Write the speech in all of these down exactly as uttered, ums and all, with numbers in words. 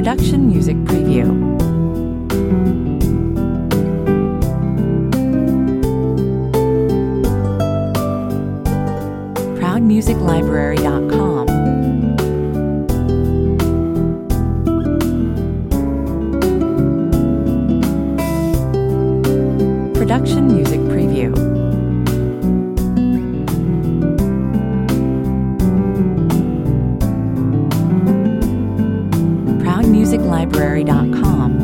Production Music Preview. proud music library dot com. Production Music Preview. proud music library dot com.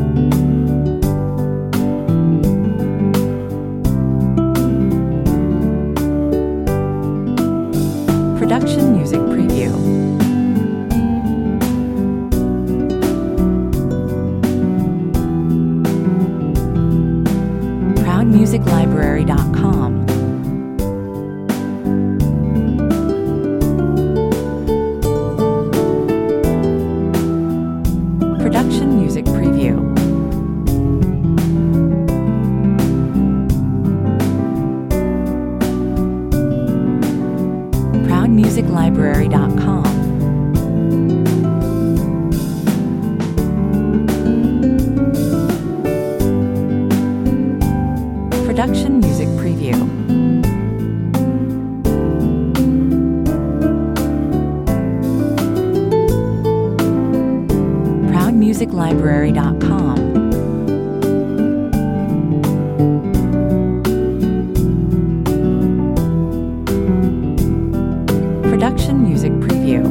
Production Music Preview. proud music library dot com. Production Music Preview. proud music library dot com. Production Music Preview. proud music library dot com. Production Music Preview.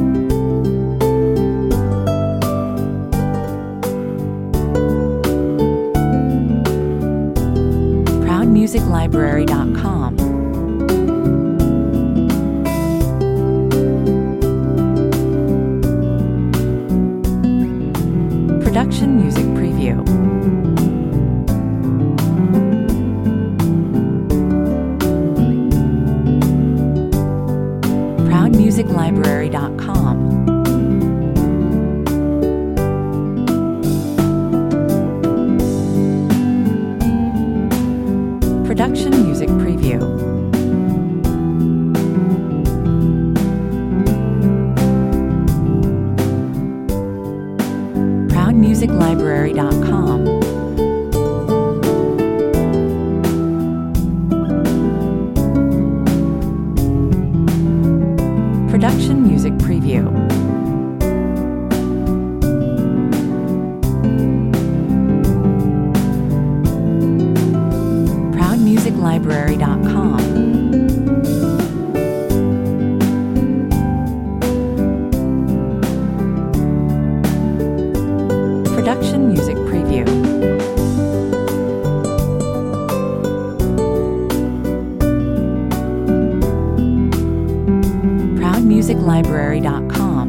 proud music library dot com. Production Music Preview. proud music library dot com. Production Music Preview. proud music library dot com. Production Music Preview. proud music library dot com. Production Music Preview. proud music library dot com.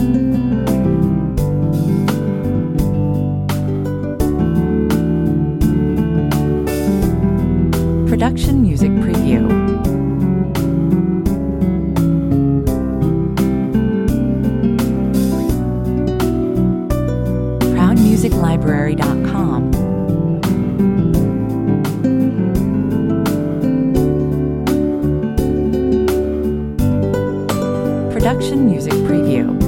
Production Music Preview. proud music library dot com. Production Music Preview.